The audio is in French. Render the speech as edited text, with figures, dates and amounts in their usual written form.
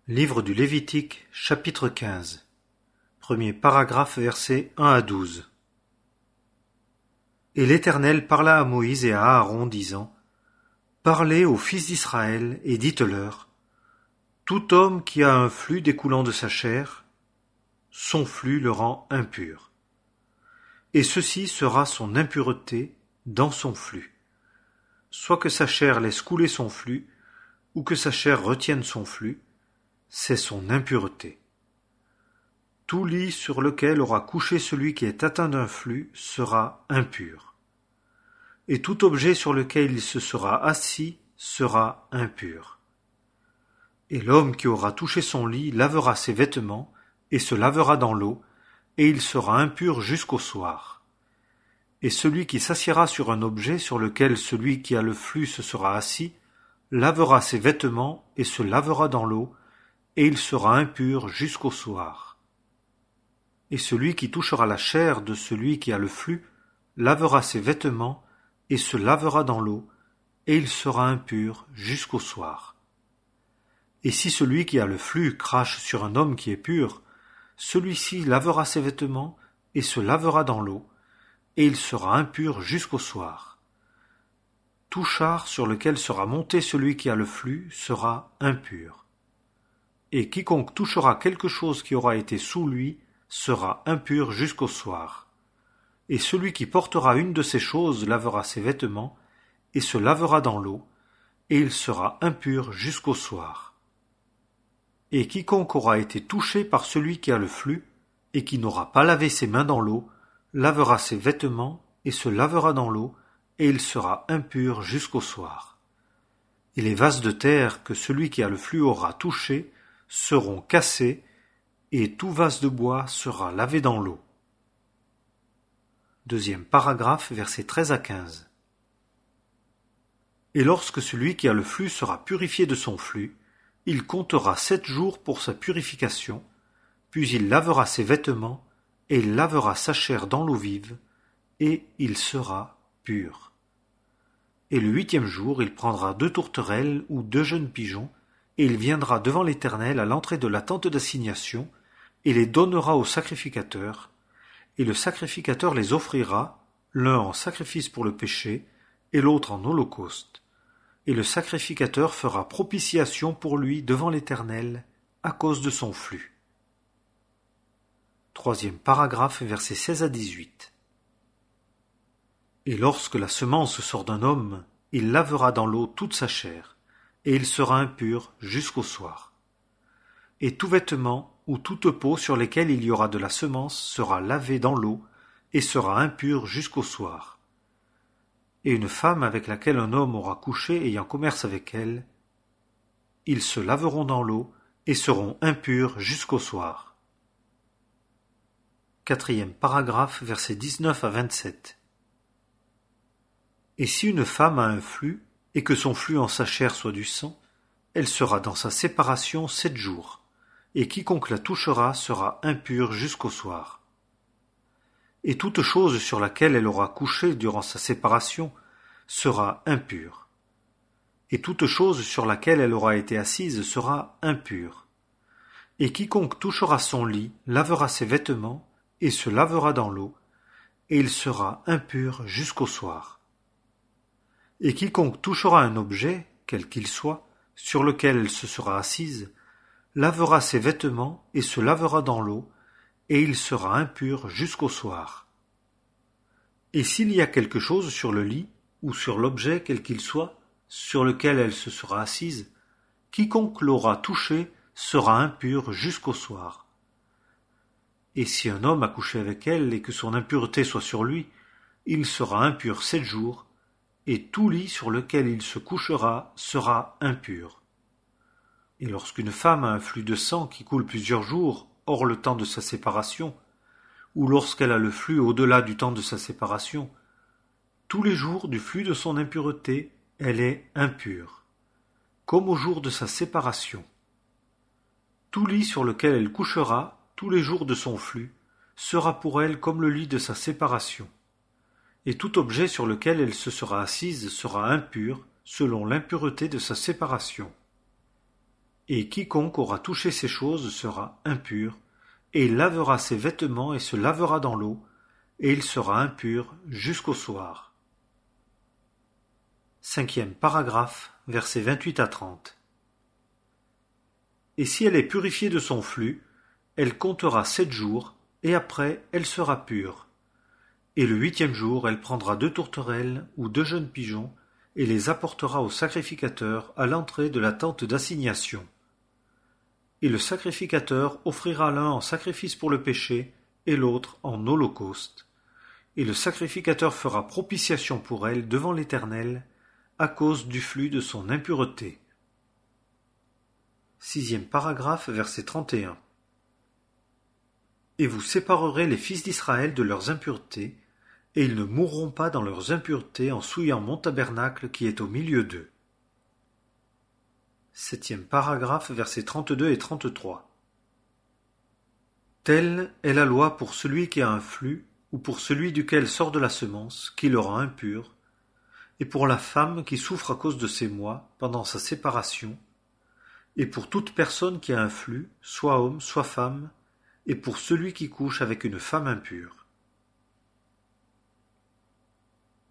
Livre du Lévitique, chapitre 15. Premier paragraphe, versets 1 à 12. Et l'Éternel parla à Moïse et à Aaron, disant: Parlez aux fils d'Israël, et dites-leur: Tout homme qui a un flux découlant de sa chair, son flux le rend impur. Et ceci sera son impureté dans son flux. Soit que sa chair laisse couler son flux, ou que sa chair retienne son flux, c'est son impureté. Tout lit sur lequel aura couché celui qui est atteint d'un flux sera impur. Et tout objet sur lequel il se sera assis sera impur. Et l'homme qui aura touché son lit lavera ses vêtements, et se lavera dans l'eau, et il sera impur jusqu'au soir. Et celui qui s'assiera sur un objet sur lequel celui qui a le flux se sera assis, lavera ses vêtements, et se lavera dans l'eau, et il sera impur jusqu'au soir. Et celui qui touchera la chair de celui qui a le flux lavera ses vêtements et se lavera dans l'eau, et il sera impur jusqu'au soir. Et si celui qui a le flux crache sur un homme qui est pur, celui-ci lavera ses vêtements et se lavera dans l'eau, et il sera impur jusqu'au soir. Tout char sur lequel sera monté celui qui a le flux sera impur. Et quiconque touchera quelque chose qui aura été sous lui sera impur jusqu'au soir. Et celui qui portera une de ces choses lavera ses vêtements, et se lavera dans l'eau, et il sera impur jusqu'au soir. Et quiconque aura été touché par celui qui a le flux, et qui n'aura pas lavé ses mains dans l'eau, lavera ses vêtements, et se lavera dans l'eau, et il sera impur jusqu'au soir. Et les vases de terre que celui qui a le flux aura touchés seront cassés, et tout vase de bois sera lavé dans l'eau. Deuxième paragraphe, versets 13 à 15. Et lorsque celui qui a le flux sera purifié de son flux, il comptera 7 jours pour sa purification, puis il lavera ses vêtements, et il lavera sa chair dans l'eau vive, et il sera pur. Et le 8e jour, il prendra 2 tourterelles ou 2 jeunes pigeons, et il viendra devant l'Éternel à l'entrée de la tente d'assignation, et les donnera au sacrificateur, et le sacrificateur les offrira, l'un en sacrifice pour le péché, et l'autre en holocauste. Et le sacrificateur fera propitiation pour lui devant l'Éternel, à cause de son flux. Troisième paragraphe, versets 16 à 18. Et lorsque la semence sort d'un homme, il lavera dans l'eau toute sa chair, et il sera impur jusqu'au soir. Et tout vêtement ou toute peau sur lesquelles il y aura de la semence sera lavé dans l'eau, et sera impur jusqu'au soir. Et une femme avec laquelle un homme aura couché ayant commerce avec elle, ils se laveront dans l'eau, et seront impurs jusqu'au soir. Quatrième paragraphe, versets 19 à 27. Et si une femme a un flux, et que son flux en sa chair soit du sang, elle sera dans sa séparation 7 jours, et quiconque la touchera sera impur jusqu'au soir. Et toute chose sur laquelle elle aura couché durant sa séparation sera impure. Et toute chose sur laquelle elle aura été assise sera impure. Et quiconque touchera son lit lavera ses vêtements, et se lavera dans l'eau, et il sera impur jusqu'au soir. Et quiconque touchera un objet, quel qu'il soit, sur lequel elle se sera assise, lavera ses vêtements et se lavera dans l'eau, et il sera impur jusqu'au soir. Et s'il y a quelque chose sur le lit, ou sur l'objet quel qu'il soit, sur lequel elle se sera assise, quiconque l'aura touché sera impur jusqu'au soir. Et si un homme a couché avec elle et que son impureté soit sur lui, il sera impur 7 jours, et tout lit sur lequel il se couchera sera impur. Et lorsqu'une femme a un flux de sang qui coule plusieurs jours, hors le temps de sa séparation, ou lorsqu'elle a le flux au-delà du temps de sa séparation, tous les jours du flux de son impureté, elle est impure, comme au jour de sa séparation. Tout lit sur lequel elle couchera, tous les jours de son flux, sera pour elle comme le lit de sa séparation. Et tout objet sur lequel elle se sera assise sera impur, selon l'impureté de sa séparation. Et quiconque aura touché ces choses sera impur, et il lavera ses vêtements et se lavera dans l'eau, et il sera impur jusqu'au soir. Cinquième paragraphe, versets 28 à 30. Et si elle est purifiée de son flux, elle comptera 7 jours, et après elle sera pure. Et le 8e jour, elle prendra 2 tourterelles ou 2 jeunes pigeons, et les apportera au sacrificateur à l'entrée de la tente d'assignation. Et le sacrificateur offrira l'un en sacrifice pour le péché, et l'autre en holocauste. Et le sacrificateur fera propitiation pour elle devant l'Éternel, à cause du flux de son impureté. Sixième paragraphe, verset 31. Et vous séparerez les fils d'Israël de leurs impuretés, et ils ne mourront pas dans leurs impuretés en souillant mon tabernacle qui est au milieu d'eux. Septième paragraphe, versets 32 et 33. Telle est la loi pour celui qui a un flux, ou pour celui duquel sort de la semence, qui le rend impur, et pour la femme qui souffre à cause de ses mois, pendant sa séparation, et pour toute personne qui a un flux, soit homme, soit femme, et pour celui qui couche avec une femme impure.